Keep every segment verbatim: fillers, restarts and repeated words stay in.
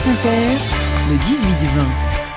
France Inter, le dix-huit vingt.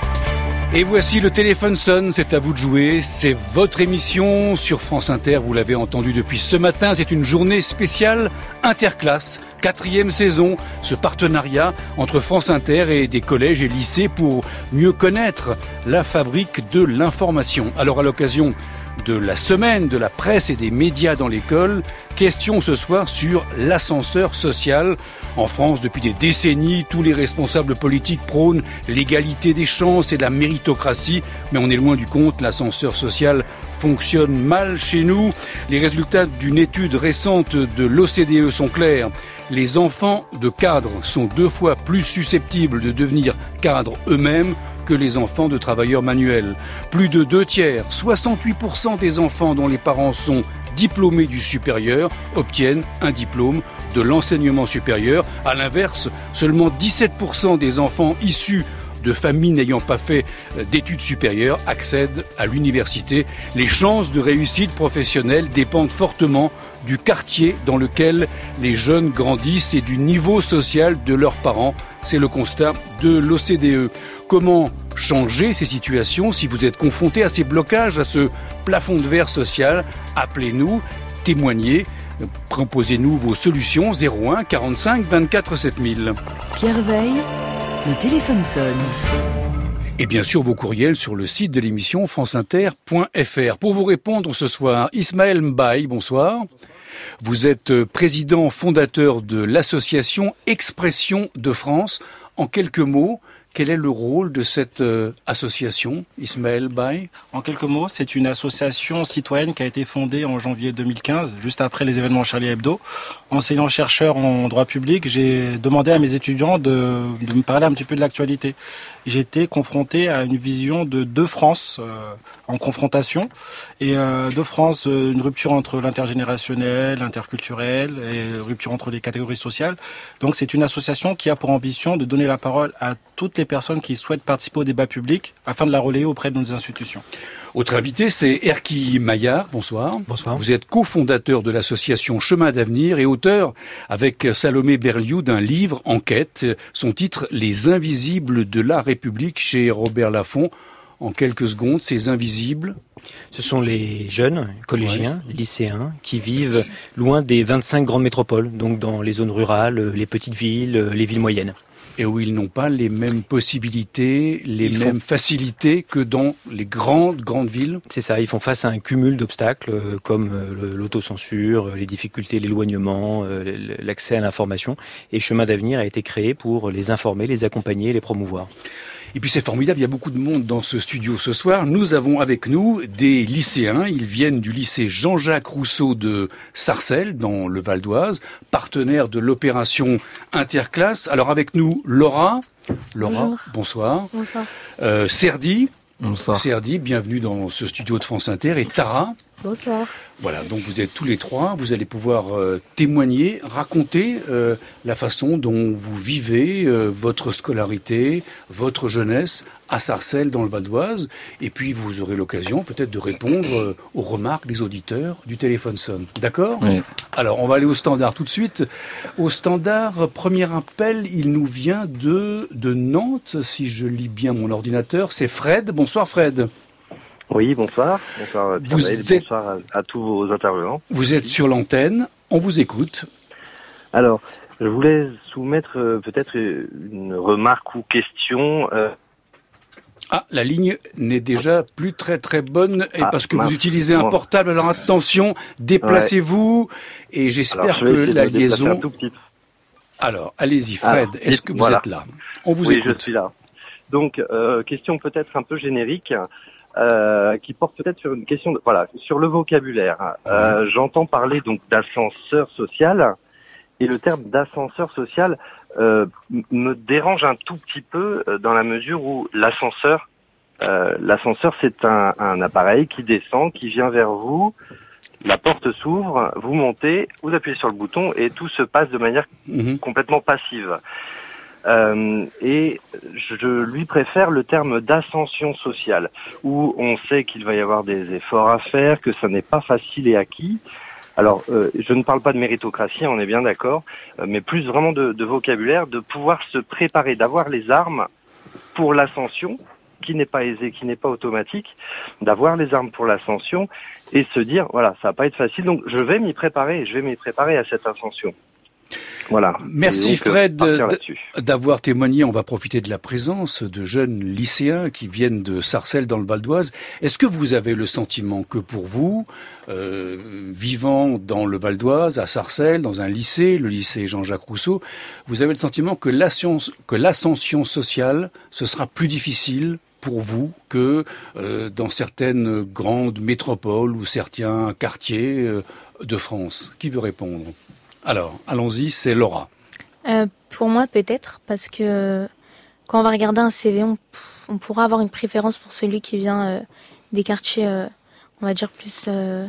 Et voici le téléphone sonne, c'est à vous de jouer, c'est votre émission sur France Inter, vous l'avez entendu depuis ce matin, c'est une journée spéciale interclasse, quatrième saison, ce partenariat entre France Inter et des collèges et lycées pour mieux connaître la fabrique de l'information. Alors à l'occasion de la semaine de la presse et des médias dans l'école, question ce soir sur l'ascenseur social. En France, depuis des décennies, tous les responsables politiques prônent l'égalité des chances et la méritocratie, mais on est loin du compte, l'ascenseur social fonctionne mal chez nous. Les résultats d'une étude récente de l'O C D E sont clairs. Les enfants de cadres sont deux fois plus susceptibles de devenir cadres eux-mêmes que les enfants de travailleurs manuels. Plus de deux tiers, soixante-huit pour cent des enfants dont les parents sont diplômés du supérieur obtiennent un diplôme de l'enseignement supérieur. À l'inverse, seulement dix-sept pour cent des enfants issus de familles n'ayant pas fait d'études supérieures accèdent à l'université. Les chances de réussite professionnelle dépendent fortement du quartier dans lequel les jeunes grandissent et du niveau social de leurs parents. C'est le constat de l'O C D E. Comment changer ces situations si vous êtes confronté à ces blocages, à ce plafond de verre social? Appelez-nous, témoignez, proposez-nous vos solutions. Zéro un quarante-cinq vingt-quatre sept mille. Pierre Veille, le téléphone sonne. Et bien sûr, vos courriels sur le site de l'émission franceinter point f r. Pour vous répondre ce soir, Ismaël Mbaye, bonsoir. Vous êtes président fondateur de l'association Expression de France. En quelques mots, quel est le rôle de cette euh, association, Ismaël Mbaye? En quelques mots, c'est une association citoyenne qui a été fondée en janvier deux mille quinze, juste après les événements Charlie Hebdo. Enseignant-chercheur en droit public, j'ai demandé à mes étudiants de, de me parler un petit peu de l'actualité. J'ai été confronté à une vision de deux France euh, en confrontation. Et euh, deux France, euh, une rupture entre l'intergénérationnel, l'interculturel et rupture entre les catégories sociales. Donc c'est une association qui a pour ambition de donner la parole à toutes les personnes qui souhaitent participer au débat public afin de la relayer auprès de nos institutions. Autre invité, c'est Erki Maillard. Bonsoir. Bonsoir. Vous êtes cofondateur de l'association Chemin d'avenir et auteur, avec Salomé Berliou, d'un livre Enquête. Son titre, Les Invisibles de la République, chez Robert Laffont. En quelques secondes, ces invisibles. Ce sont les jeunes, collégiens, ouais. lycéens, qui vivent loin des vingt-cinq grandes métropoles, donc dans les zones rurales, les petites villes, les villes moyennes. Et où ils n'ont pas les mêmes possibilités, les ils mêmes font... facilités que dans les grandes, grandes villes. C'est ça, ils font face à un cumul d'obstacles euh, comme euh, l'autocensure, les difficultés, l'éloignement, euh, l'accès à l'information. Et Chemin d'avenir a été créé pour les informer, les accompagner, les promouvoir. Et puis c'est formidable, il y a beaucoup de monde dans ce studio ce soir. Nous avons avec nous des lycéens, ils viennent du lycée Jean-Jacques Rousseau de Sarcelles, dans le Val d'Oise, partenaire de l'opération Interclasse. Alors avec nous, Laura. Laura, bonjour. Bonsoir. Bonsoir. Euh, Serdi. Bonsoir. Serdi, bienvenue dans ce studio de France Inter. Et Tara. Bonsoir. Voilà, donc vous êtes tous les trois, vous allez pouvoir euh, témoigner, raconter euh, la façon dont vous vivez euh, votre scolarité, votre jeunesse à Sarcelles dans le Val d'Oise, et puis vous aurez l'occasion peut-être de répondre euh, aux remarques des auditeurs du téléphone sonne. D'accord ? Oui. Alors, on va aller au standard tout de suite. Au standard, premier appel, il nous vient de, de Nantes, si je lis bien mon ordinateur, c'est Fred. Bonsoir Fred. Oui, bonsoir. Bonsoir, Pierre vous Veille, êtes... bonsoir à, à tous vos intervenants. Vous êtes sur l'antenne, on vous écoute. Alors, je voulais soumettre euh, peut-être une remarque ou question. Euh... Ah, la ligne n'est déjà plus très très bonne, et ah, parce que mince. vous utilisez un portable, alors attention, déplacez-vous, ouais. Et j'espère alors, que la liaison... Un tout petit peu. Alors, allez-y Fred, alors, est-ce que vous voilà. êtes là? On vous oui, écoute. Je suis là. Donc, euh, question peut-être un peu générique. Euh, qui porte peut-être sur une question de, voilà, sur le vocabulaire. Euh, j'entends parler donc d'ascenseur social, et le terme d'ascenseur social euh, me dérange un tout petit peu dans la mesure où l'ascenseur, euh, l'ascenseur c'est un, un appareil qui descend, qui vient vers vous, la porte s'ouvre, vous montez, vous appuyez sur le bouton et tout se passe de manière mmh. complètement passive. Euh, et je lui préfère le terme d'ascension sociale, où on sait qu'il va y avoir des efforts à faire, que ça n'est pas facile et acquis. Alors, euh, je ne parle pas de méritocratie, on est bien d'accord, euh, mais plus vraiment de, de vocabulaire, de pouvoir se préparer, d'avoir les armes pour l'ascension, qui n'est pas aisée, qui n'est pas automatique, d'avoir les armes pour l'ascension et se dire, voilà, ça va pas être facile, donc je vais m'y préparer, je vais m'y préparer à cette ascension. Voilà. Merci donc, Fred euh, d'avoir témoigné. On va profiter de la présence de jeunes lycéens qui viennent de Sarcelles dans le Val d'Oise. Est-ce que vous avez le sentiment que pour vous, euh, vivant dans le Val d'Oise, à Sarcelles, dans un lycée, le lycée Jean-Jacques Rousseau, vous avez le sentiment que l'ascension, que l'ascension sociale, ce sera plus difficile pour vous que euh, dans certaines grandes métropoles ou certains quartiers euh, de France? Qui veut répondre? Alors, allons-y, c'est Laura. Euh, pour moi, peut-être, parce que quand on va regarder un C V, on, on pourra avoir une préférence pour celui qui vient euh, des quartiers, euh, on va dire, plus... Euh,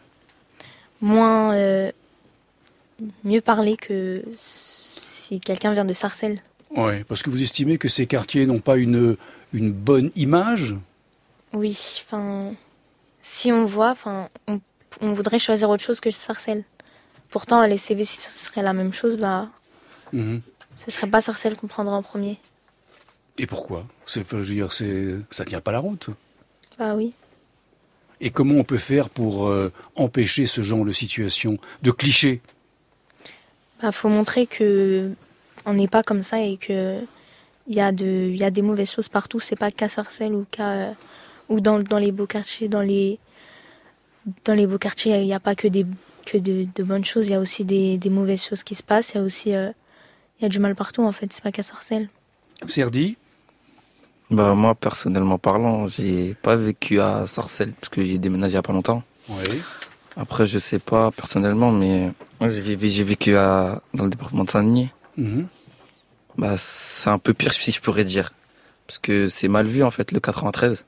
moins... Euh, mieux parlé que si quelqu'un vient de Sarcelles. Oui, parce que vous estimez que ces quartiers n'ont pas une, une bonne image? Oui, enfin... Si on voit, enfin, on, on voudrait choisir autre chose que Sarcelles. Pourtant, les C V, si ce serait la même chose, bah, mmh. ce serait pas Sarcelles qu'on prendrait en premier. Et pourquoi? C'est, je veux dire, c'est, ça tient pas la route. Bah oui. Et comment on peut faire pour euh, empêcher ce genre de situation, de clichés? Bah, faut montrer que on n'est pas comme ça et que il y a de, il y a des mauvaises choses partout. C'est pas qu'à Sarcelles ou qu'à, euh, ou dans dans les beaux quartiers, dans les, dans les beaux quartiers, il n'y a pas que des que de, de bonnes choses, il y a aussi des, des mauvaises choses qui se passent, il y a aussi euh, il y a du mal partout en fait, c'est pas qu'à Sarcelles. Serdi? Bah moi personnellement parlant, j'ai pas vécu à Sarcelles parce que j'ai déménagé il y a pas longtemps. Oui. Après je sais pas personnellement, mais moi j'ai, j'ai vécu à, dans le département de Saint-Denis. Mm-hmm. Bah c'est un peu pire si je pourrais dire, parce que c'est mal vu en fait le quatre-vingt-treize.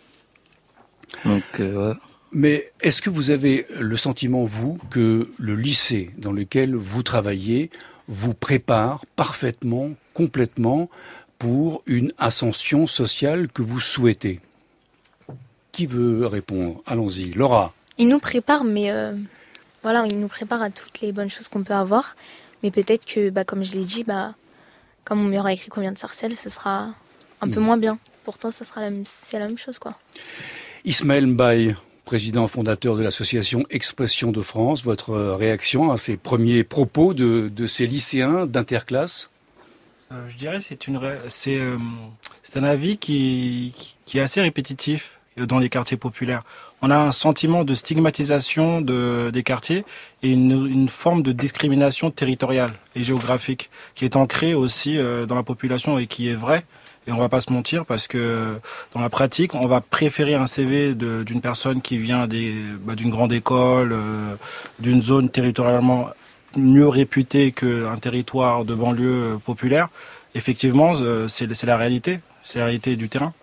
Donc euh, ouais. Mais est-ce que vous avez le sentiment, vous, que le lycée dans lequel vous travaillez vous prépare parfaitement, complètement, pour une ascension sociale que vous souhaitez? Qui veut répondre? Allons-y. Laura. Il nous prépare, mais euh, voilà, il nous prépare à toutes les bonnes choses qu'on peut avoir. Mais peut-être que, bah, comme je l'ai dit, bah, comme on m'y aura écrit qu'on vient de Sarcelles, ce sera un mmh. peu moins bien. Pourtant, ce sera la même, c'est la même chose, quoi. Ismaël Mbaye, président fondateur de l'association Expression de France, votre réaction à ces premiers propos de, de ces lycéens d'interclasse? euh, Je dirais que c'est, une, c'est, euh, c'est un avis qui, qui est assez répétitif dans les quartiers populaires. On a un sentiment de stigmatisation de, des quartiers et une, une forme de discrimination territoriale et géographique qui est ancrée aussi euh, dans la population et qui est vraie. Et on va pas se mentir parce que dans la pratique, on va préférer un C V de, d'une personne qui vient des, bah, d'une grande école, euh, d'une zone territorialement mieux réputée qu'un territoire de banlieue populaire. Effectivement, euh, c'est, c'est la réalité, c'est la réalité du terrain.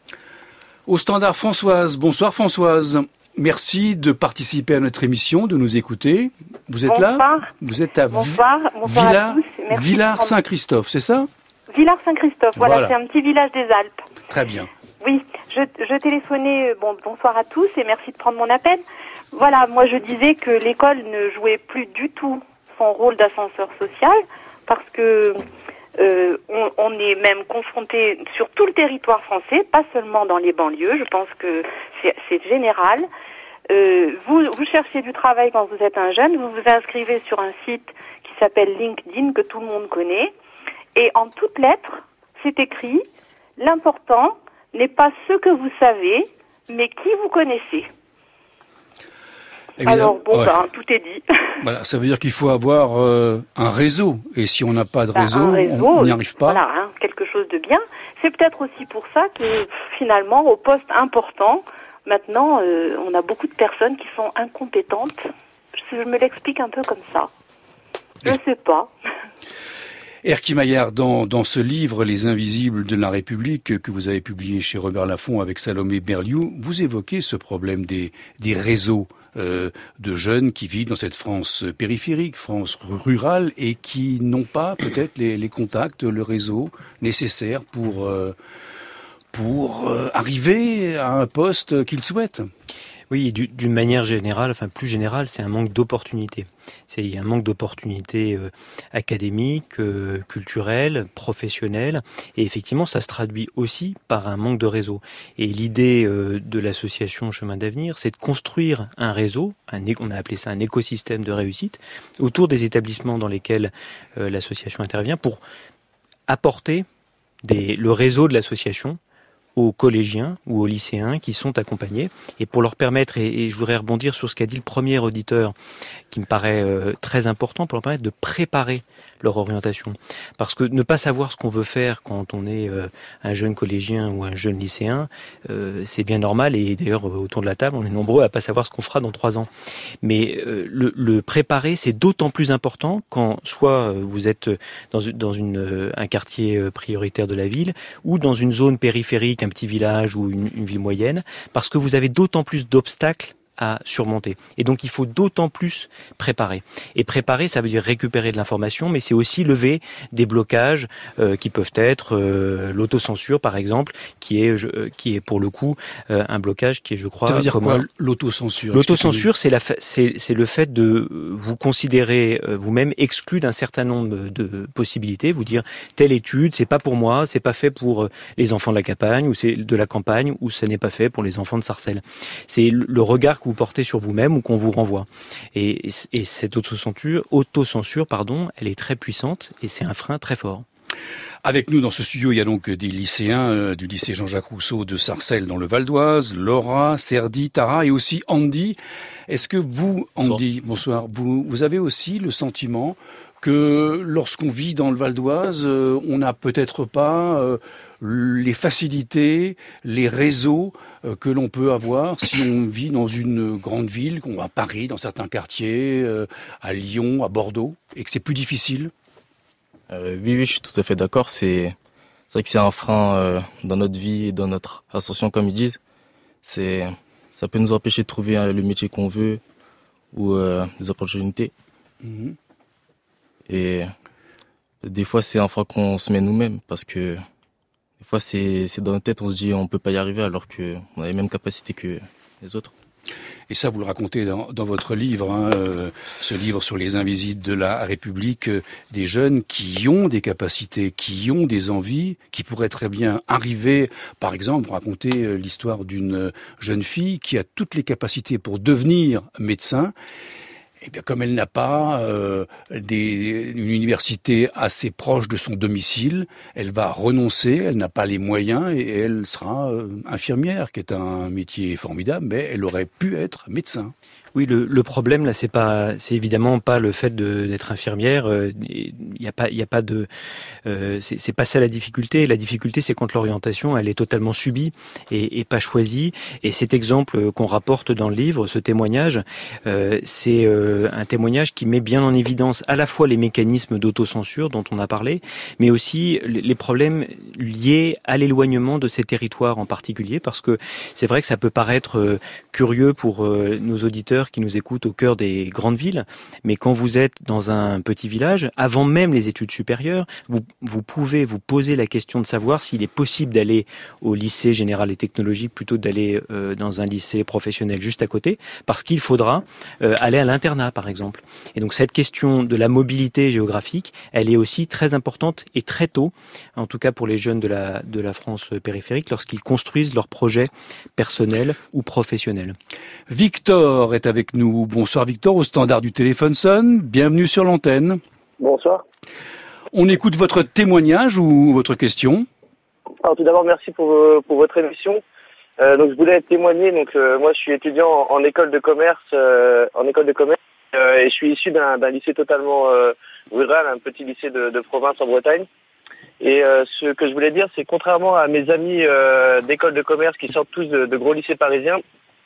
Au standard, Françoise. Bonsoir Françoise. Merci de participer à notre émission, de nous écouter. Vous êtes bonsoir. Là Vous êtes à bonsoir. Bonsoir Villars, à tous. Merci Villars-Saint-Christophe, c'est ça? Villars-Saint-Christophe, voilà, voilà, c'est un petit village des Alpes. Très bien. Oui, je, je téléphonais, bon, bonsoir à tous et merci de prendre mon appel. Voilà, moi je disais que l'école ne jouait plus du tout son rôle d'ascenseur social parce que euh, on, on est même confronté sur tout le territoire français, pas seulement dans les banlieues, je pense que c'est, c'est général. Euh, vous, vous cherchez du travail quand vous êtes un jeune, vous vous inscrivez sur un site qui s'appelle LinkedIn que tout le monde connaît. Et en toutes lettres, c'est écrit « L'important n'est pas ce que vous savez, mais qui vous connaissez ». Alors bon, ouais. ben, tout est dit. Voilà, ça veut dire qu'il faut avoir euh, un réseau. Et si on n'a pas de ben, réseau, réseau, on n'y arrive pas. Voilà, hein, quelque chose de bien. C'est peut-être aussi pour ça que finalement, au poste important, maintenant, euh, on a beaucoup de personnes qui sont incompétentes. Je me l'explique un peu comme ça. Je ne sais pas. Erkki Maillard, dans, dans ce livre « Les Invisibles de la République » que vous avez publié chez Robert Laffont avec Salomé Berliou, vous évoquez ce problème des, des réseaux euh, de jeunes qui vivent dans cette France périphérique, France rurale, et qui n'ont pas peut-être les, les contacts, le réseau nécessaire pour, euh, pour euh, arriver à un poste qu'ils souhaitent. Oui, d'une manière générale, enfin plus générale, c'est un manque d'opportunités. C'est il y a un manque d'opportunités euh, académiques, euh, culturelles, professionnelles, et effectivement, ça se traduit aussi par un manque de réseau. Et l'idée euh, de l'association Chemin d'Avenir, c'est de construire un réseau, un, on a appelé ça un écosystème de réussite, autour des établissements dans lesquels euh, l'association intervient, pour apporter des, le réseau de l'association aux collégiens ou aux lycéens qui sont accompagnés, et pour leur permettre, et, et je voudrais rebondir sur ce qu'a dit le premier auditeur, qui me paraît euh, très important, pour leur permettre de préparer leur orientation. Parce que ne pas savoir ce qu'on veut faire quand on est euh, un jeune collégien ou un jeune lycéen, euh, c'est bien normal, et d'ailleurs autour de la table, on est nombreux à pas savoir ce qu'on fera dans trois ans. Mais euh, le, le préparer, c'est d'autant plus important quand soit vous êtes dans, dans une, un quartier prioritaire de la ville, ou dans une zone périphérique, un petit village ou une, une ville moyenne, parce que vous avez d'autant plus d'obstacles à surmonter. Et donc il faut d'autant plus préparer. Et préparer, ça veut dire récupérer de l'information, mais c'est aussi lever des blocages euh, qui peuvent être euh, l'autocensure, par exemple, qui est, je, qui est pour le coup euh, un blocage qui est, je crois, ça veut dire commun. quoi, l'autocensure? L'autocensure, c'est, la, c'est, c'est le fait de vous considérer vous-même exclu d'un certain nombre de possibilités, vous dire telle étude, c'est pas pour moi, c'est pas fait pour les enfants de la campagne, ou c'est de la campagne, ou ce n'est pas fait pour les enfants de Sarcelles. C'est le regard que vous portez sur vous-même ou qu'on vous renvoie. Et, et cette autocensure, autocensure, pardon, elle est très puissante et c'est un frein très fort. Avec nous dans ce studio, il y a donc des lycéens euh, du lycée Jean-Jacques Rousseau de Sarcelles dans le Val d'Oise, Laura, Serdi, Tara et aussi Andy. Est-ce que vous, Andy, bonsoir, vous, vous avez aussi le sentiment que lorsqu'on vit dans le Val d'Oise, euh, on n'a peut-être pas euh, les facilités, les réseaux euh, que l'on peut avoir si on vit dans une grande ville, qu'on va à Paris, dans certains quartiers, euh, à Lyon, à Bordeaux, et que c'est plus difficile? Euh, oui, oui, je suis tout à fait d'accord. C'est, c'est vrai que c'est un frein euh, dans notre vie et dans notre ascension, comme ils disent. C'est, ça peut nous empêcher de trouver euh, le métier qu'on veut ou euh, des opportunités. Mmh. Et des fois, c'est un frein qu'on se met nous-mêmes parce que des fois, c'est, c'est dans notre tête, on se dit on peut pas y arriver alors qu'on a les mêmes capacités que les autres. Et ça, vous le racontez dans, dans votre livre, hein, euh, ce livre sur les invisibles de la République, euh, des jeunes qui ont des capacités, qui ont des envies, qui pourraient très bien arriver, par exemple, raconter euh, l'histoire d'une jeune fille qui a toutes les capacités pour devenir médecin. Eh bien, comme elle n'a pas euh, des, une université assez proche de son domicile, elle va renoncer, elle n'a pas les moyens et elle sera euh, infirmière, qui est un métier formidable, mais elle aurait pu être médecin. Oui, le, le problème là, c'est pas, c'est évidemment pas le fait de, d'être infirmière. Il y a pas, il y a pas de, euh, c'est, c'est pas ça la difficulté. La difficulté, c'est quand l'orientation, elle est totalement subie et, et pas choisie. Et cet exemple qu'on rapporte dans le livre, ce témoignage, euh, c'est euh, un témoignage qui met bien en évidence à la fois les mécanismes d'autocensure dont on a parlé, mais aussi les problèmes liés à l'éloignement de ces territoires en particulier, parce que c'est vrai que ça peut paraître euh, curieux pour euh, nos auditeurs qui nous écoutent au cœur des grandes villes, mais quand vous êtes dans un petit village, avant même les études supérieures, vous, vous pouvez vous poser la question de savoir s'il est possible d'aller au lycée général et technologique plutôt que d'aller euh, dans un lycée professionnel juste à côté, parce qu'il faudra euh, aller à l'internat, par exemple. Et donc cette question de la mobilité géographique, elle est aussi très importante et très tôt, en tout cas pour les jeunes de la, de la France périphérique, lorsqu'ils construisent leurs projets personnels ou professionnels. Victor est avec nous. Bonsoir Victor, au standard du téléphone sonne. Bienvenue sur l'antenne. Bonsoir. On écoute votre témoignage ou votre question. Alors tout d'abord, merci pour, pour votre émission. Euh, donc je voulais témoigner. Donc euh, moi, je suis étudiant en, en école de commerce, euh, en école de commerce, euh, et je suis issu d'un, d'un lycée totalement euh, rural, un petit lycée de, de province en Bretagne. Et euh, ce que je voulais dire, c'est contrairement à mes amis euh, d'école de commerce qui sortent tous de, de gros lycées parisiens.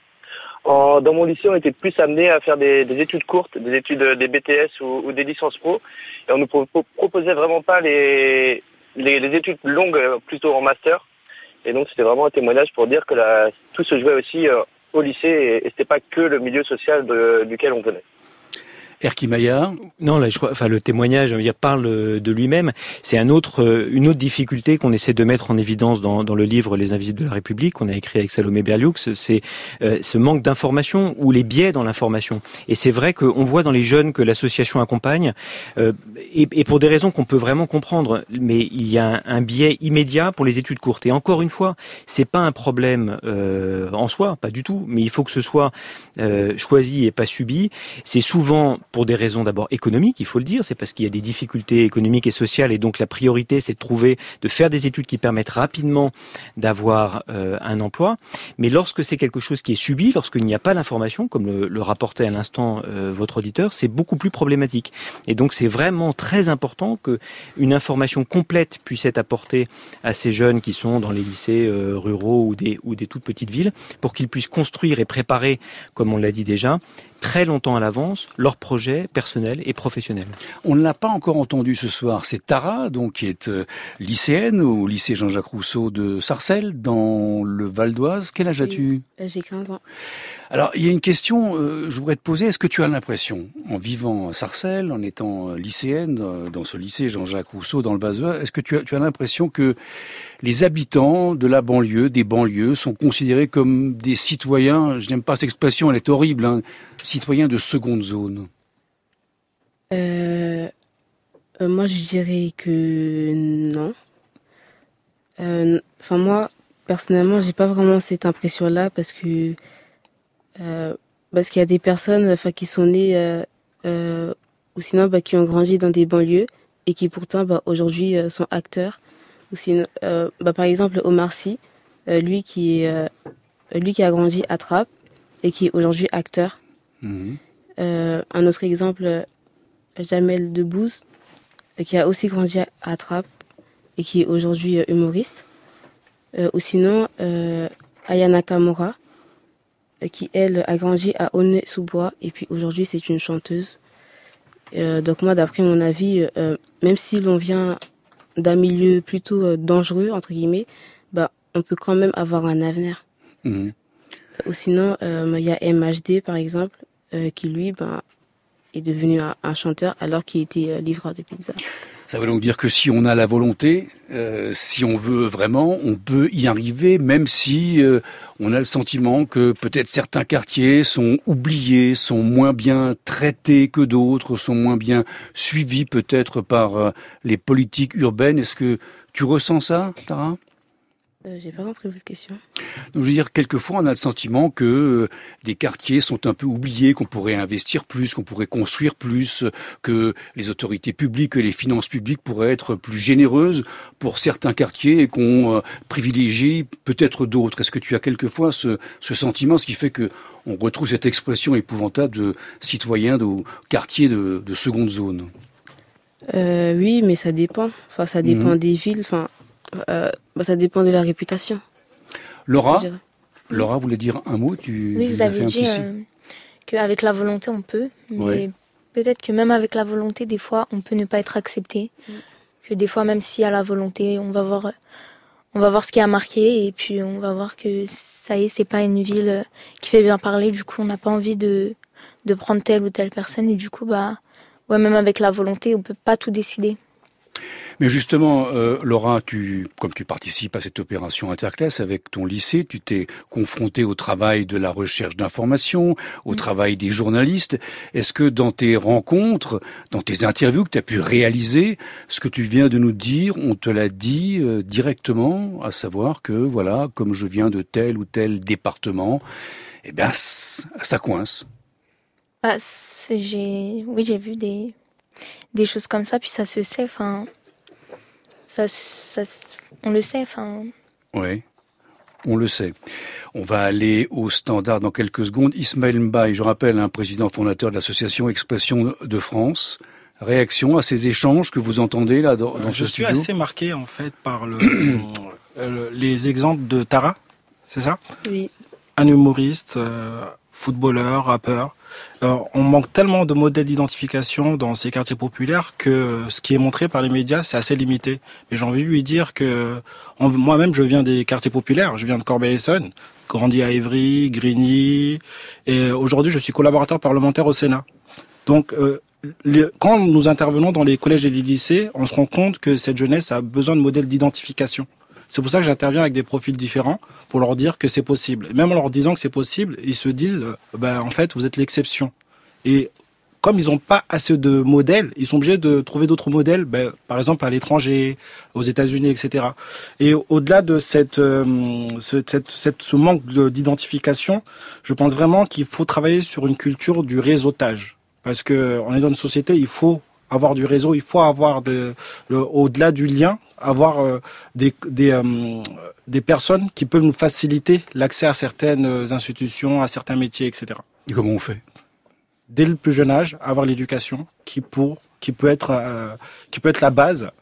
En, dans mon lycée, on était plus amenés à faire des, des études courtes, des études, des B T S ou, ou des licences pro. Et on ne nous pro- proposait vraiment pas les, les, les études longues, plutôt en master. Et donc, c'était vraiment un témoignage pour dire que la, tout se jouait aussi euh, au lycée et, et c'était pas que le milieu social de, duquel on venait. Erkki Maillard. Non, là, je crois, enfin, le témoignage, il parle de lui-même. C'est un autre, une autre difficulté qu'on essaie de mettre en évidence dans, dans le livre Les Invisibles de la République, qu'on a écrit avec Salomé Berlioux. C'est euh, ce manque d'information ou les biais dans l'information. Et c'est vrai qu'on voit dans les jeunes que l'association accompagne, euh, et, et pour des raisons qu'on peut vraiment comprendre, mais il y a un, un biais immédiat pour les études courtes. Et encore une fois, c'est pas un problème euh, en soi, pas du tout, mais il faut que ce soit euh, choisi et pas subi. C'est souvent pour des raisons d'abord économiques, il faut le dire, c'est parce qu'il y a des difficultés économiques et sociales, et donc la priorité c'est de trouver, de faire des études qui permettent rapidement d'avoir euh, un emploi. Mais lorsque c'est quelque chose qui est subi, lorsqu'il n'y a pas l'information, comme le, le rapportait à l'instant euh, votre auditeur, c'est beaucoup plus problématique. Et donc c'est vraiment très important que une information complète puisse être apportée à ces jeunes qui sont dans les lycées euh, ruraux ou des, ou des toutes petites villes, pour qu'ils puissent construire et préparer, comme on l'a dit déjà, très longtemps à l'avance, leurs projets personnels et professionnels. On ne l'a pas encore entendu ce soir, c'est Tara, donc, qui est euh, lycéenne au lycée Jean-Jacques Rousseau de Sarcelles, dans le Val d'Oise. Quel âge oui, as-tu ? J'ai quinze ans. Alors, il y a une question, euh, je voudrais te poser. Est-ce que tu as l'impression, en vivant à Sarcelles, en étant lycéenne, euh, dans ce lycée Jean-Jacques Rousseau, dans le Val d'Oise, est-ce que tu as, tu as l'impression que les habitants de la banlieue, des banlieues, sont considérés comme des citoyens, je n'aime pas cette expression, elle est horrible, hein, citoyens de seconde zone? euh, euh, Moi, je dirais que non. Enfin, euh, moi, personnellement, j'ai pas vraiment cette impression-là, parce que euh, parce qu'il y a des personnes, enfin, qui sont nées euh, euh, ou sinon, bah, qui ont grandi dans des banlieues et qui pourtant, bah, aujourd'hui, euh, sont acteurs. Ou sinon, euh, bah, par exemple, Omar Sy, euh, lui qui est, euh, lui qui a grandi à Trappes et qui est aujourd'hui acteur. Mmh. Euh, un autre exemple, Jamel Debbouze, euh, qui a aussi grandi à, à Trappes et qui est aujourd'hui euh, humoriste. Euh, ou sinon, euh, Aya Nakamura, euh, qui elle a grandi à Aulnay-sous-Bois et puis aujourd'hui c'est une chanteuse. Euh, donc moi, d'après mon avis, euh, même si l'on vient d'un milieu plutôt euh, dangereux, entre guillemets, bah, on peut quand même avoir un avenir. Mmh. Ou sinon, euh, il y a M H D, par exemple, euh, qui lui bah, est devenu un, un chanteur alors qu'il était euh, livreur de pizza. Ça veut donc dire que si on a la volonté, euh, si on veut vraiment, on peut y arriver, même si euh, on a le sentiment que peut-être certains quartiers sont oubliés, sont moins bien traités que d'autres, sont moins bien suivis peut-être par euh, les politiques urbaines. Est-ce que tu ressens ça, Tara ? Euh, j'ai pas compris votre question. Donc, je veux dire, quelquefois, on a le sentiment que euh, des quartiers sont un peu oubliés, qu'on pourrait investir plus, qu'on pourrait construire plus, euh, que les autorités publiques et les finances publiques pourraient être plus généreuses pour certains quartiers et qu'on euh, privilégie peut-être d'autres. Est-ce que tu as quelquefois ce, ce sentiment, ce qui fait que on retrouve cette expression épouvantable de citoyens de quartiers de, de seconde zone ? euh, Oui, mais ça dépend. Enfin, ça dépend mmh. des villes. Enfin. Euh, bah ça dépend de la réputation. Laura, Laura voulait dire un mot. Tu, oui, vous avez dit euh, qu'avec la volonté on peut, mais ouais. peut-être que même avec la volonté, des fois, on peut ne pas être accepté. Mm. Que des fois, même s'il y a la volonté, on va voir, on va voir ce qui a marqué, et puis on va voir que ça y est, c'est pas une ville qui fait bien parler. Du coup, on n'a pas envie de de prendre telle ou telle personne, et du coup, bah, ouais, même avec la volonté, on peut pas tout décider. Mais justement, euh, Laura, tu, comme tu participes à cette opération interclasse avec ton lycée, tu t'es confrontée au travail de la recherche d'informations, au mmh. travail des journalistes. Est-ce que dans tes rencontres, dans tes interviews que tu as pu réaliser, ce que tu viens de nous dire, on te l'a dit euh, directement, à savoir que, voilà, comme je viens de tel ou tel département, eh bien, ça coince. Bah, j'ai, oui, j'ai vu des... des choses comme ça, puis ça se sait, enfin, ça, ça, on le sait, enfin. Oui, on le sait. On va aller au standard dans quelques secondes. Ismaël Mbaye, je rappelle, un président fondateur de l'association Expression de France. Réaction à ces échanges que vous entendez là dans, dans je ce studio ? studio ? Je suis assez marqué en fait par le, le, les exemples de Tara, c'est ça ? Oui. Un humoriste, euh, footballeur, rappeur. Alors, on manque tellement de modèles d'identification dans ces quartiers populaires que ce qui est montré par les médias, c'est assez limité. Mais j'ai envie de lui dire que en, moi-même, je viens des quartiers populaires. Je viens de Corbeil-Essonnes, grandi à Évry, Grigny, et aujourd'hui, je suis collaborateur parlementaire au Sénat. Donc, euh, les, quand nous intervenons dans les collèges et les lycées, on se rend compte que cette jeunesse a besoin de modèles d'identification. C'est pour ça que j'interviens avec des profils différents pour leur dire que c'est possible. Et même en leur disant que c'est possible, ils se disent, euh, ben, en fait, vous êtes l'exception. Et comme ils n'ont pas assez de modèles, ils sont obligés de trouver d'autres modèles, ben, par exemple à l'étranger, aux États-Unis, et cetera. Et au-delà de cette, euh, ce, cette, cette, ce manque d'identification, je pense vraiment qu'il faut travailler sur une culture du réseautage. Parce que on est dans une société, il faut avoir du réseau, il faut avoir de, le, au-delà du lien, avoir euh, des, des, euh, des personnes qui peuvent nous faciliter l'accès à certaines institutions, à certains métiers, et cetera. Et comment on fait ? Dès le plus jeune âge, avoir l'éducation qui pour qui peut être euh, qui peut être la base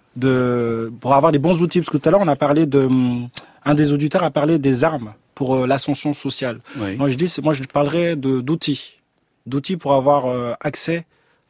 de pour avoir les bons outils. Parce que tout à l'heure on a parlé de un des auditeurs a parlé des armes pour euh, l'ascension sociale. Oui. Moi je dis moi je parlerai de d'outils d'outils pour avoir euh, accès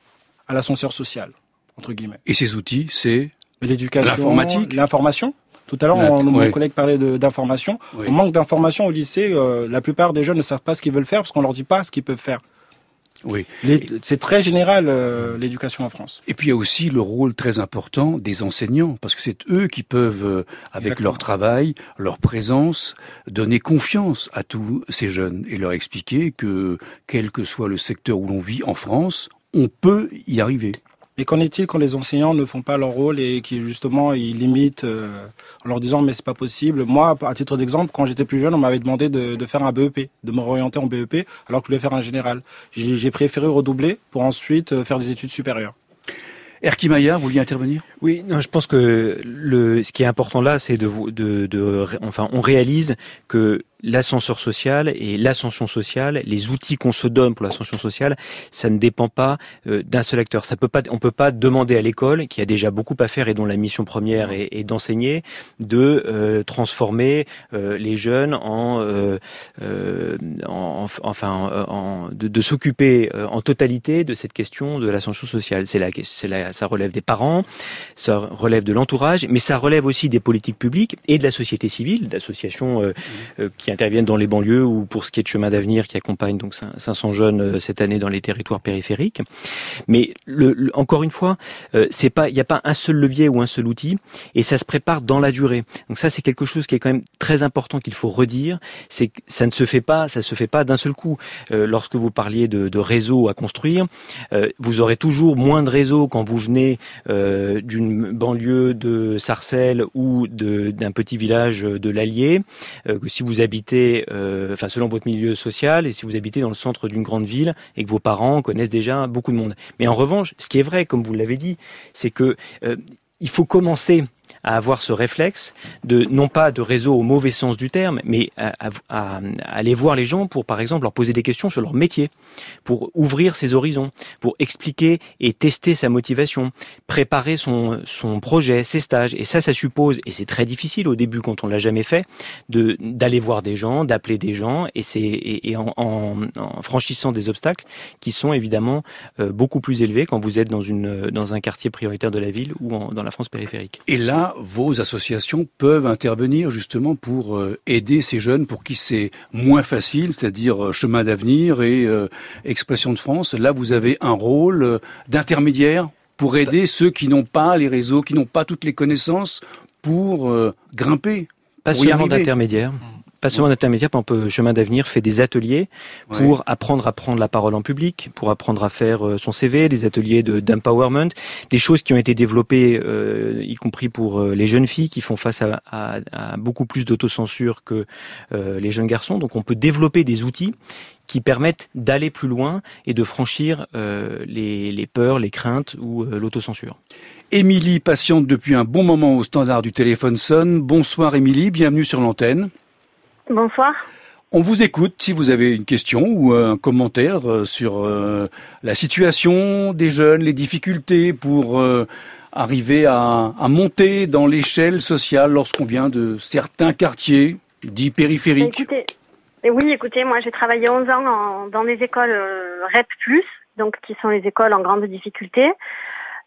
à l'ascenseur social entre guillemets. Et ces outils, c'est l'éducation, l'informatique, l'information. Tout à l'heure, La... on, mon ouais. collègue parlait de, d'information. Oui. On manque d'information au lycée. Euh, la plupart des jeunes ne savent pas ce qu'ils veulent faire parce qu'on leur dit pas ce qu'ils peuvent faire. Oui. Les, c'est très général euh, l'éducation en France. Et puis il y a aussi le rôle très important des enseignants, parce que c'est eux qui peuvent, euh, avec Exactement. Leur travail, leur présence, donner confiance à tous ces jeunes et leur expliquer que, quel que soit le secteur où l'on vit en France, on peut y arriver. Et qu'en est-il quand les enseignants ne font pas leur rôle et qui justement ils limitent euh, en leur disant mais c'est pas possible. Moi, à titre d'exemple, quand j'étais plus jeune, on m'avait demandé de, de faire un B E P, de me réorienter en B E P, alors que je voulais faire un général. J'ai, j'ai préféré redoubler pour ensuite faire des études supérieures. Erkki Maillard, vous vouliez intervenir ? Oui, non, je pense que le, ce qui est important là, c'est de, de, de, enfin, on réalise que l'ascenseur social et l'ascension sociale, les outils qu'on se donne pour l'ascension sociale, ça ne dépend pas euh, d'un seul acteur. Ça peut pas, on peut pas demander à l'école, qui a déjà beaucoup à faire et dont la mission première est, est d'enseigner, de euh, transformer euh, les jeunes en, euh, euh, en enfin, en, de, de s'occuper euh, en totalité de cette question de l'ascension sociale. C'est la, c'est la, ça relève des parents, ça relève de l'entourage, mais ça relève aussi des politiques publiques et de la société civile, d'associations euh, euh, qui interviennent dans les banlieues ou pour ce qui est de Chemin d'avenir qui accompagne donc cinq cents jeunes cette année dans les territoires périphériques. Mais le, le, encore une fois, euh, c'est pas, il n'y a pas un seul levier ou un seul outil et ça se prépare dans la durée. Donc ça c'est quelque chose qui est quand même très important qu'il faut redire. C'est que ça ne se fait pas, ça se fait pas d'un seul coup. Euh, lorsque vous parliez de, de réseaux à construire, euh, vous aurez toujours moins de réseaux quand vous venez euh, d'une banlieue de Sarcelles ou de, d'un petit village de l'Allier euh, que si vous habitez Euh, enfin, selon votre milieu social et si vous habitez dans le centre d'une grande ville et que vos parents connaissent déjà beaucoup de monde. Mais en revanche, ce qui est vrai, comme vous l'avez dit, c'est que euh, il faut commencer à avoir ce réflexe de, non pas de réseau au mauvais sens du terme, mais à, à, à aller voir les gens pour, par exemple, leur poser des questions sur leur métier, pour ouvrir ses horizons, pour expliquer et tester sa motivation, préparer son, son projet, ses stages. Et ça, ça suppose, et c'est très difficile au début quand on l'a jamais fait, de, d'aller voir des gens, d'appeler des gens, et, c'est, et, et en, en, en franchissant des obstacles qui sont évidemment euh, beaucoup plus élevés quand vous êtes dans, une, dans un quartier prioritaire de la ville ou en, dans la France périphérique. Et là, vos associations peuvent intervenir justement pour aider ces jeunes pour qui c'est moins facile, c'est-à-dire Chemin d'avenir et euh, Expression de France. Là, vous avez un rôle d'intermédiaire pour aider ceux qui n'ont pas les réseaux, qui n'ont pas toutes les connaissances pour euh, grimper. Pas pour seulement d'intermédiaire. Pas seulement d'intermédiaire, par exemple, Chemin d'avenir fait des ateliers pour ouais. apprendre à prendre la parole en public, pour apprendre à faire son C V, des ateliers de, d'empowerment, des choses qui ont été développées, euh, y compris pour les jeunes filles qui font face à, à, à beaucoup plus d'autocensure que euh, les jeunes garçons. Donc on peut développer des outils qui permettent d'aller plus loin et de franchir euh, les, les peurs, les craintes ou euh, l'autocensure. Émilie patiente depuis un bon moment au standard du téléphone sonne. Bonsoir Émilie, bienvenue sur l'antenne. Bonsoir. On vous écoute si vous avez une question ou un commentaire sur euh, la situation des jeunes, les difficultés pour euh, arriver à, à monter dans l'échelle sociale lorsqu'on vient de certains quartiers dits périphériques. Écoutez, oui, écoutez, moi j'ai travaillé onze ans en, dans des écoles euh, R E P plus, donc qui sont les écoles en grande difficulté.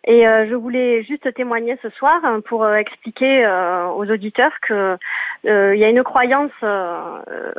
Et euh, je voulais juste témoigner ce soir hein, pour euh, expliquer euh, aux auditeurs que euh, il y a une croyance euh,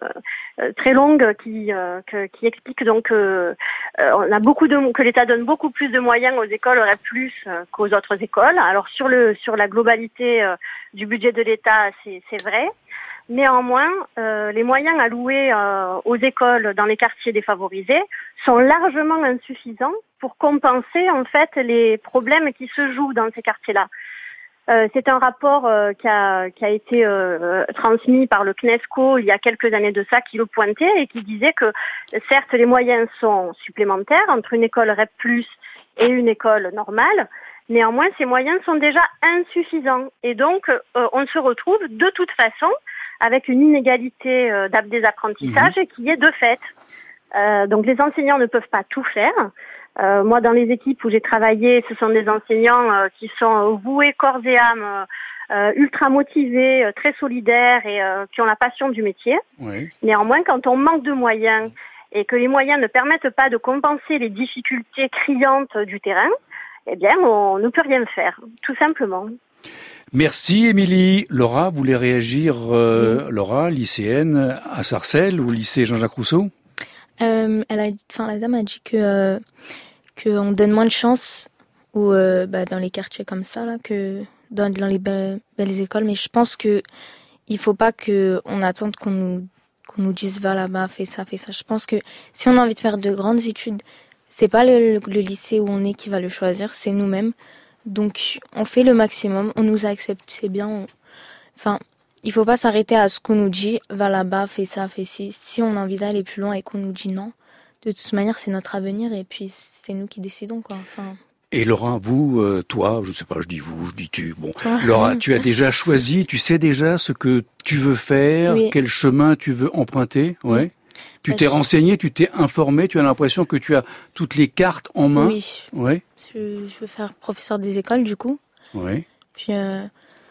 euh, très longue qui euh, que, qui explique donc euh, euh, on a beaucoup de que l'État donne beaucoup plus de moyens aux écoles R F plus euh, qu'aux autres écoles. Alors sur le sur la globalité euh, du budget de l'État, c'est c'est vrai. Néanmoins, euh, les moyens alloués euh, aux écoles dans les quartiers défavorisés sont largement insuffisants pour compenser en fait les problèmes qui se jouent dans ces quartiers-là. Euh, c'est un rapport euh, qui a qui a été euh, transmis par le CNESCO il y a quelques années de ça, qui le pointait et qui disait que certes les moyens sont supplémentaires entre une école R F plus et une école normale. Néanmoins, ces moyens sont déjà insuffisants et donc euh, on se retrouve de toute façon avec une inégalité euh, des apprentissages mmh. qui est de fait. Euh, donc les enseignants ne peuvent pas tout faire. Euh, moi, dans les équipes où j'ai travaillé, ce sont des enseignants euh, qui sont voués corps et âme, euh, ultra motivés, euh, très solidaires et euh, qui ont la passion du métier. Oui. Néanmoins, quand on manque de moyens et que les moyens ne permettent pas de compenser les difficultés criantes du terrain, eh bien, on ne peut rien faire, tout simplement. Merci Émilie. Laura, vous voulez réagir, euh, oui. Laura, lycéenne à Sarcelles ou lycée Jean-Jacques Rousseau? euh, elle a, enfin, la dame a dit que euh, qu'on donne moins de chance ou euh, bah, dans les quartiers comme ça là, que dans, dans les be- belles écoles. Mais je pense que il faut pas que on attende qu'on nous qu'on nous dise va là-bas, fais ça, fais ça. Je pense que si on a envie de faire de grandes études, c'est pas le, le, le lycée où on est qui va le choisir, c'est nous-mêmes. Donc, on fait le maximum, on nous accepte, c'est bien. On... Enfin, il faut pas s'arrêter à ce qu'on nous dit, va là-bas, fais ça, fais ci. Si on a envie d'aller plus loin et qu'on nous dit non, de toute manière, c'est notre avenir et puis c'est nous qui décidons, quoi. Enfin... Et Laura, vous, euh, toi, je sais pas, je dis vous, je dis tu. Bon, Laura, tu as déjà choisi, tu sais déjà ce que tu veux faire, oui. Quel chemin tu veux emprunter, ouais. Oui. Tu bah, t'es je... renseigné, tu t'es informé, tu as l'impression que tu as toutes les cartes en main. Oui. Ouais. Je, je veux faire professeur des écoles, du coup. Oui. Puis, euh,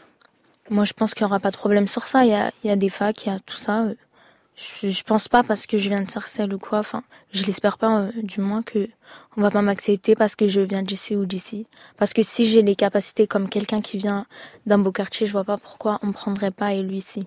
moi, je pense qu'il n'y aura pas de problème sur ça. Il y a, il y a des facs, il y a tout ça. Je, je pense pas parce que je viens de Sarcelles ou quoi. Enfin, je l'espère pas, euh, du moins, que on va pas m'accepter parce que je viens d'ici ou d'ici. Parce que si j'ai les capacités comme quelqu'un qui vient d'un beau quartier, je vois pas pourquoi on me prendrait pas et lui ici.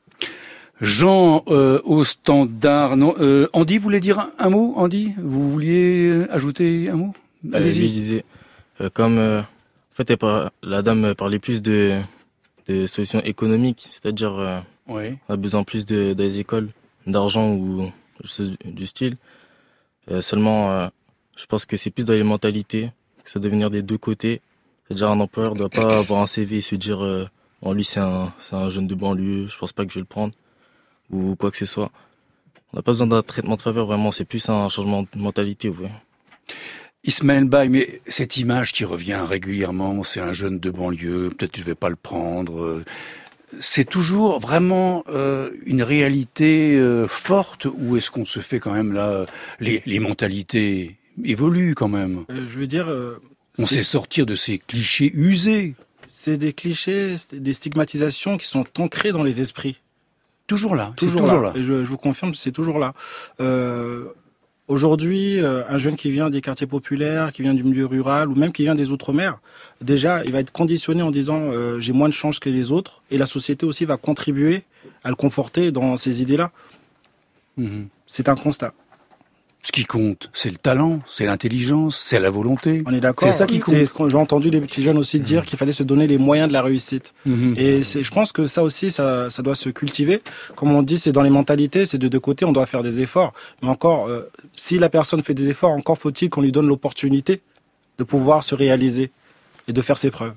Jean, euh, au standard. Non, euh, Andy voulait dire un, un mot. Andy, vous vouliez ajouter un mot? Allez-y. Euh, je disais, euh, comme euh, en fait, elle par, la dame parlait plus de, de solutions économiques, c'est-à-dire euh, oui. On a besoin plus de des écoles, d'argent ou du style. Euh, seulement, euh, je pense que c'est plus dans les mentalités, que ça doit venir des deux côtés. C'est-à-dire, un employeur doit pas avoir un C V et se dire, euh, bon, lui c'est un c'est un jeune de banlieue, je pense pas que je vais le prendre ou quoi que ce soit. On n'a pas besoin d'un traitement de faveur, vraiment, c'est plus un changement de mentalité, vous voyez. Ismaël Baye, mais cette image qui revient régulièrement, c'est un jeune de banlieue, peut-être que je vais pas le prendre. C'est toujours vraiment euh, une réalité euh, forte ou est-ce qu'on se fait quand même là, les, les mentalités évoluent quand même. Euh, je veux dire, euh, on sait sortir de ces clichés usés. C'est des clichés, des stigmatisations qui sont ancrées dans les esprits. Toujours là, toujours, toujours là. là. Et je, je vous confirme, c'est toujours là. Euh, aujourd'hui, euh, un jeune qui vient des quartiers populaires, qui vient du milieu rural, ou même qui vient des outre-mer, déjà, il va être conditionné en disant euh, j'ai moins de chance que les autres, et la société aussi va contribuer à le conforter dans ces idées-là. Mmh. C'est un constat. Ce qui compte, c'est le talent, c'est l'intelligence, c'est la volonté. On est d'accord. C'est ça qui compte. C'est, j'ai entendu les petits jeunes aussi dire mmh. qu'il fallait se donner les moyens de la réussite. Mmh. Et c'est, je pense que ça aussi, ça, ça doit se cultiver. Comme on dit, c'est dans les mentalités, c'est de deux côtés, on doit faire des efforts. Mais encore, euh, si la personne fait des efforts, encore faut-il qu'on lui donne l'opportunité de pouvoir se réaliser et de faire ses preuves.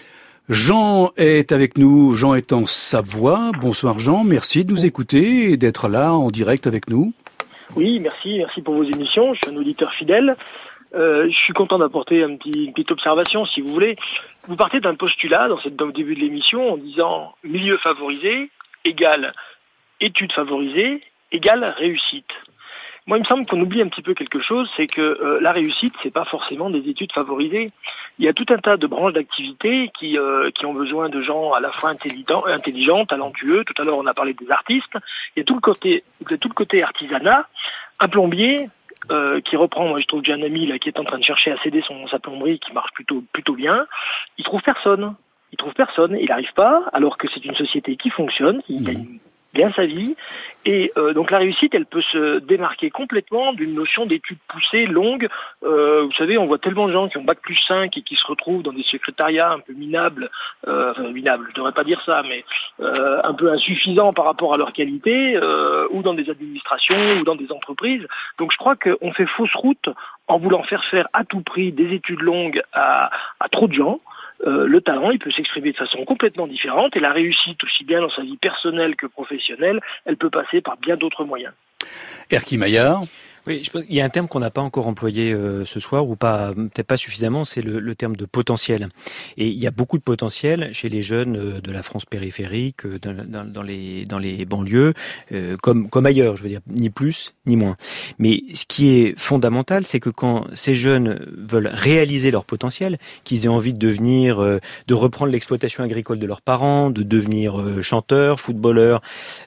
Jean est avec nous, Jean est en Savoie. Bonsoir Jean, merci de nous écouter et d'être là en direct avec nous. Oui, merci, merci pour vos émissions. Je suis un auditeur fidèle. Euh, je suis content d'apporter un petit, une petite observation, si vous voulez. Vous partez d'un postulat dans, cette, dans le début de l'émission en disant milieu favorisé égale études favorisées égale réussite. Moi, il me semble qu'on oublie un petit peu quelque chose, c'est que euh, la réussite, c'est pas forcément des études favorisées. Il y a tout un tas de branches d'activités qui euh, qui ont besoin de gens à la fois intelligents, intelligents, talentueux. Tout à l'heure, on a parlé des artistes. Il y a tout le côté, tout le côté artisanat. Un plombier, euh, qui reprend, moi je trouve que j'ai un ami là qui est en train de chercher à céder son, sa plomberie qui marche plutôt, plutôt bien, il trouve personne. Il trouve personne, il n'arrive pas, alors que c'est une société qui fonctionne, qui gagne bien sa vie. Et euh, donc la réussite, elle peut se démarquer complètement d'une notion d'études poussées, longues. Euh, vous savez, on voit tellement de gens qui ont bac plus cinq et qui se retrouvent dans des secrétariats un peu minables, euh, enfin minables, je ne devrais pas dire ça, mais euh, un peu insuffisants par rapport à leur qualité, euh, ou dans des administrations, ou dans des entreprises. Donc je crois qu'on fait fausse route en voulant faire faire à tout prix des études longues à, à trop de gens. Euh, le talent, il peut s'exprimer de façon complètement différente et la réussite, aussi bien dans sa vie personnelle que professionnelle, elle peut passer par bien d'autres moyens. Erkki Maillard. Oui, je pense, il y a un terme qu'on n'a pas encore employé euh, ce soir, ou pas, peut-être pas suffisamment, c'est le, le terme de potentiel. Et il y a beaucoup de potentiel chez les jeunes euh, de la France périphérique, euh, dans, dans, dans, les, dans les banlieues, euh, comme, comme ailleurs, je veux dire, ni plus ni moins. Mais ce qui est fondamental, c'est que quand ces jeunes veulent réaliser leur potentiel, qu'ils aient envie de devenir, euh, de reprendre l'exploitation agricole de leurs parents, de devenir euh, chanteurs, footballeurs,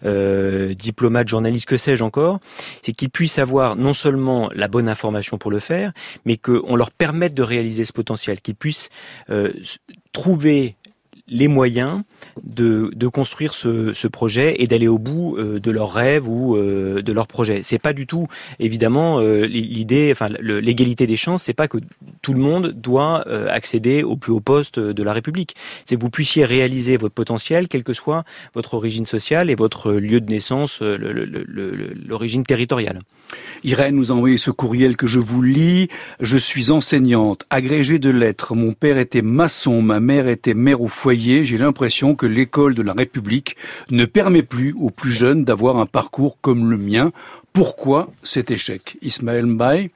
euh, diplomates, journalistes, que sais-je encore, c'est qu'ils puissent avoir non seulement la bonne information pour le faire, mais qu'on leur permette de réaliser ce potentiel, qu'ils puissent euh, trouver les moyens de, de construire ce, ce projet et d'aller au bout euh, de leurs rêves ou euh, de leurs projets. C'est pas du tout, évidemment, euh, l'idée, enfin, le, l'égalité des chances, c'est pas que tout le monde doit euh, accéder au plus haut poste de la République. C'est que vous puissiez réaliser votre potentiel, quelle que soit votre origine sociale et votre lieu de naissance, le, le, le, l'origine territoriale. Irène nous a envoyé ce courriel que je vous lis. Je suis enseignante, agrégée de lettres. Mon père était maçon, ma mère était mère au foyer. J'ai l'impression que l'école de la République ne permet plus aux plus jeunes d'avoir un parcours comme le mien. Pourquoi cet échec? Ismaël Mbaye.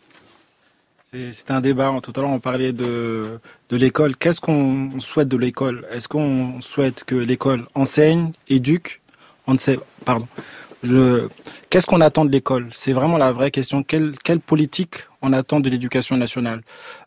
C'est, c'est un débat. Tout à l'heure, on parlait de, de l'école. Qu'est-ce qu'on souhaite de l'école? Est-ce qu'on souhaite que l'école enseigne, éduque? On ne sait, pardon. Je, qu'est-ce qu'on attend de l'école? C'est vraiment la vraie question. Quelle, quelle politique on attend de l'éducation nationale?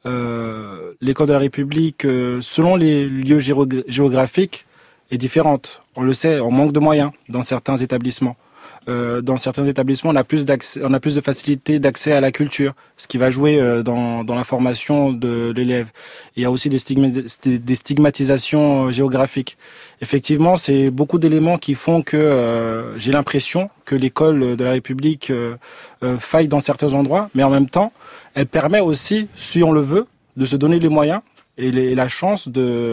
euh, L'école de la République, euh, selon les lieux géog- géographiques, est différente. On le sait, on manque de moyens dans certains établissements. Euh, dans certains établissements, on a plus d'accès, on a plus de facilité d'accès à la culture, ce qui va jouer euh, dans, dans la formation de l'élève. Il y a aussi des, stigma- des stigmatisations géographiques. Effectivement, c'est beaucoup d'éléments qui font que euh, j'ai l'impression que l'école de la République euh, euh, faille dans certains endroits, mais en même temps, elle permet aussi, si on le veut, de se donner les moyens et, les, et la chance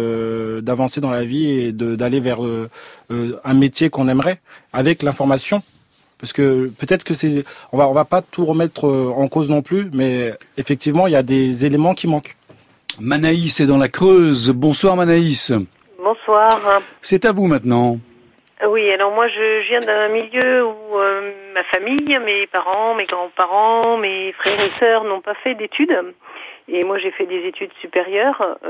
de d'avancer dans la vie et de, d'aller vers euh, euh, un métier qu'on aimerait avec l'information. Parce que peut-être que c'est, on va, on va pas tout remettre en cause non plus, mais effectivement, il y a des éléments qui manquent. Manaïs est dans la Creuse. Bonsoir Manaïs. Bonsoir. C'est à vous maintenant. Oui, alors moi je viens d'un milieu où euh, ma famille, mes parents, mes grands-parents, mes frères et sœurs n'ont pas fait d'études. Et moi j'ai fait des études supérieures.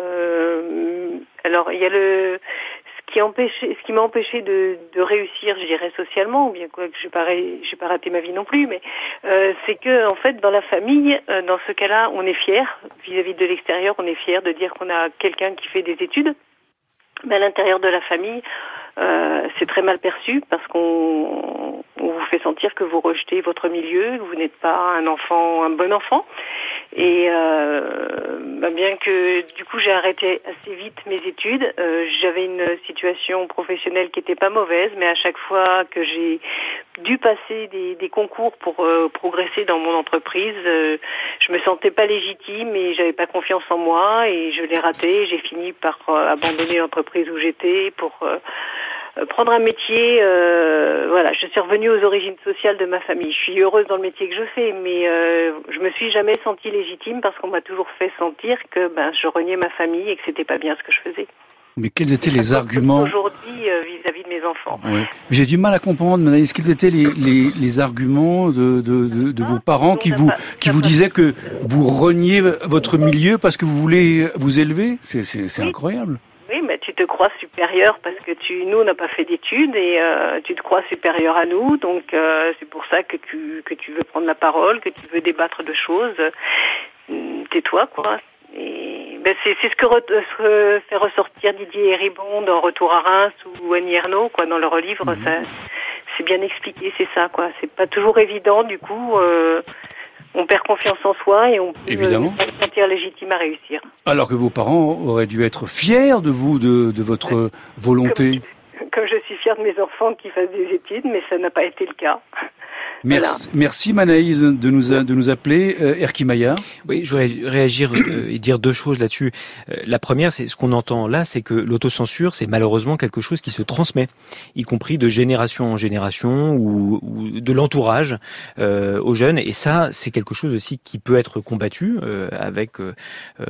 Euh, alors il y a le... Ce qui, empêché, ce qui m'a empêché de, de réussir, je dirais socialement, ou bien quoi que j'ai pas, j'ai pas raté ma vie non plus, mais euh, c'est que en fait dans la famille, euh, dans ce cas-là, on est fier vis-à-vis de l'extérieur, on est fier de dire qu'on a quelqu'un qui fait des études. Mais à l'intérieur de la famille, euh, c'est très mal perçu parce qu'on on vous fait sentir que vous rejetez votre milieu, que vous n'êtes pas un enfant, un bon enfant. Et euh, bah bien que du coup j'ai arrêté assez vite mes études, euh, j'avais une situation professionnelle qui était pas mauvaise, mais à chaque fois que j'ai dû passer des, des concours pour euh, progresser dans mon entreprise, euh, je me sentais pas légitime et j'avais pas confiance en moi et je l'ai raté. J'ai fini par euh, abandonner l'entreprise où j'étais pour euh, prendre un métier, euh, voilà, je suis revenue aux origines sociales de ma famille. Je suis heureuse dans le métier que je fais, mais euh, je me suis jamais sentie légitime parce qu'on m'a toujours fait sentir que ben je reniais ma famille et que c'était pas bien ce que je faisais. Mais quels étaient les arguments aujourd'hui euh, vis-à-vis de mes enfants? Ouais. J'ai du mal à comprendre, Manaïs, quels étaient les, les, les arguments de, de, de, de vos parents qui vous, qui vous disaient que vous reniez votre milieu parce que vous voulez vous élever? C'est, c'est, c'est oui. incroyable. Oui, mais tu te crois supérieur parce que tu, nous, on n'a pas fait d'études et euh, tu te crois supérieur à nous. Donc, euh, c'est pour ça que tu, que tu veux prendre la parole, que tu veux débattre de choses. Tais-toi, quoi. Et ben c'est, c'est ce que re, ce fait ressortir Didier Héribon dans Retour à Reims ou Annie Ernaux, quoi, dans leur livre. Mmh. Ça, c'est bien expliqué, c'est ça, quoi. C'est pas toujours évident, du coup. Euh, on perd confiance en soi et on peut Évidemment. se sentir légitime à réussir. Alors que vos parents auraient dû être fiers de vous, de, de votre volonté. Comme, comme je suis fière de mes enfants qui fassent des études, mais ça n'a pas été le cas. Merci, Voilà. merci Manaïs de nous, a, de nous appeler. Euh, Erki Maya. Oui, je voudrais réagir euh, et dire deux choses là-dessus. Euh, la première, c'est ce qu'on entend là, c'est que l'autocensure, c'est malheureusement quelque chose qui se transmet, y compris de génération en génération ou, ou de l'entourage euh, aux jeunes. Et ça, c'est quelque chose aussi qui peut être combattu euh, avec euh,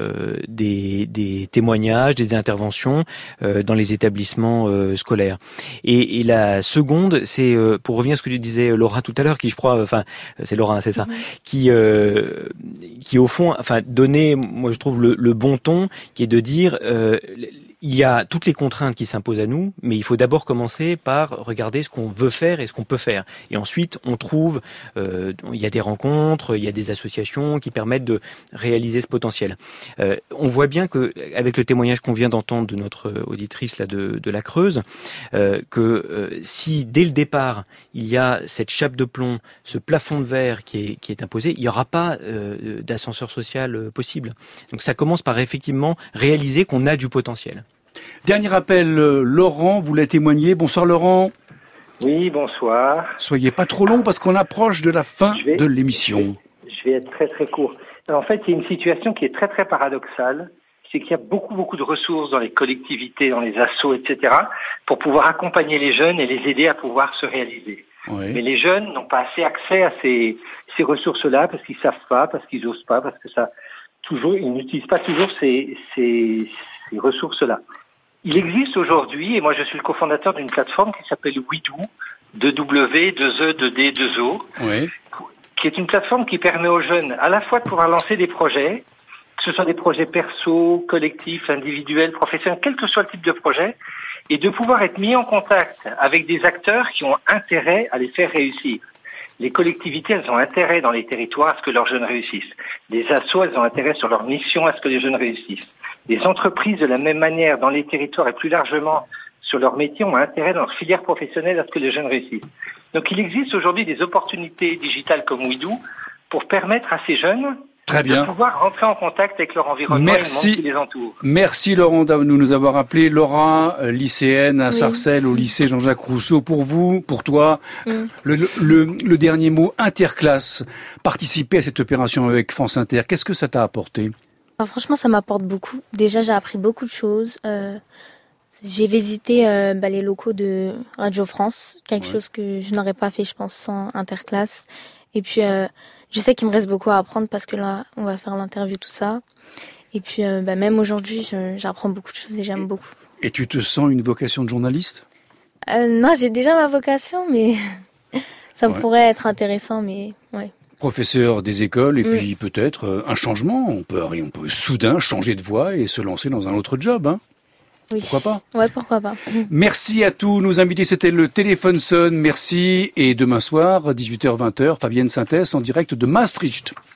des, des témoignages, des interventions euh, dans les établissements euh, scolaires. Et, et la seconde, c'est euh, pour revenir à ce que disait Laura tout à l'heure, qui je crois, enfin c'est Laura, c'est ça, mmh. qui euh, qui au fond, enfin donner, moi je trouve le, le bon ton, qui est de dire euh, il y a toutes les contraintes qui s'imposent à nous, mais il faut d'abord commencer par regarder ce qu'on veut faire et ce qu'on peut faire. Et ensuite, on trouve, euh, il y a des rencontres, il y a des associations qui permettent de réaliser ce potentiel. Euh, on voit bien que, avec le témoignage qu'on vient d'entendre de notre auditrice là de, de la Creuse, euh, que euh, si dès le départ il y a cette chape de plomb, ce plafond de verre qui est, qui est imposé, il n'y aura pas euh, d'ascenseur social euh, possible. Donc ça commence par effectivement réaliser qu'on a du potentiel. Dernier appel, Laurent voulait témoigner. Bonsoir Laurent. Oui, bonsoir. Soyez pas trop long parce qu'on approche de la fin vais, de l'émission. Je vais, je vais être très très court. En fait, il y a une situation qui est très très paradoxale. C'est qu'il y a beaucoup beaucoup de ressources dans les collectivités, dans les assos, et cetera, pour pouvoir accompagner les jeunes et les aider à pouvoir se réaliser. Oui. Mais les jeunes n'ont pas assez accès à ces, ces ressources-là parce qu'ils savent pas, parce qu'ils osent pas, parce que ça toujours, ils n'utilisent pas toujours ces, ces, ces ressources-là. Il existe aujourd'hui, et moi je suis le cofondateur d'une plateforme qui s'appelle WeDo, deux W, deux E, deux D, deux O, oui. qui est une plateforme qui permet aux jeunes à la fois de pouvoir lancer des projets, que ce soit des projets perso, collectifs, individuels, professionnels, quel que soit le type de projet, et de pouvoir être mis en contact avec des acteurs qui ont intérêt à les faire réussir. Les collectivités, elles ont intérêt dans les territoires à ce que leurs jeunes réussissent. Les assos, elles ont intérêt sur leur mission à ce que les jeunes réussissent. Les entreprises, de la même manière, dans les territoires et plus largement sur leur métier, ont intérêt dans leur filière professionnelle à ce que les jeunes réussissent. Donc il existe aujourd'hui des opportunités digitales comme WeDo pour permettre à ces jeunes Très bien. de pouvoir rentrer en contact avec leur environnement Merci. et le monde qui les entoure. Merci Laurent de nous avoir appelé. Laura, lycéenne à oui. Sarcelles, au lycée Jean-Jacques Rousseau. Pour vous, pour toi, mm. le, le, le dernier mot, interclasse, participer à cette opération avec France Inter, qu'est-ce que ça t'a apporté ? Alors, franchement, ça m'apporte beaucoup. Déjà, j'ai appris beaucoup de choses. Euh, j'ai visité euh, bah, les locaux de Radio France, quelque ouais. chose que je n'aurais pas fait, je pense, sans interclasse. Et puis, euh, je sais qu'il me reste beaucoup à apprendre parce que là, on va faire l'interview, tout ça. Et puis, euh, bah, même aujourd'hui, je, j'apprends beaucoup de choses et j'aime beaucoup. Et tu te sens une vocation de journaliste ? euh, Non, j'ai déjà ma vocation, mais ça ouais. pourrait être intéressant, mais ouais. Professeur des écoles et mmh. puis peut-être euh, un changement. On peut, on peut soudain changer de voie et se lancer dans un autre job. Hein. Oui. Pourquoi pas ? Ouais, pourquoi pas. Merci à tous nos invités. C'était le Téléphone sonne. Merci. Et demain soir, dix-huit heures vingt, Fabienne Synthèse en direct de Maastricht.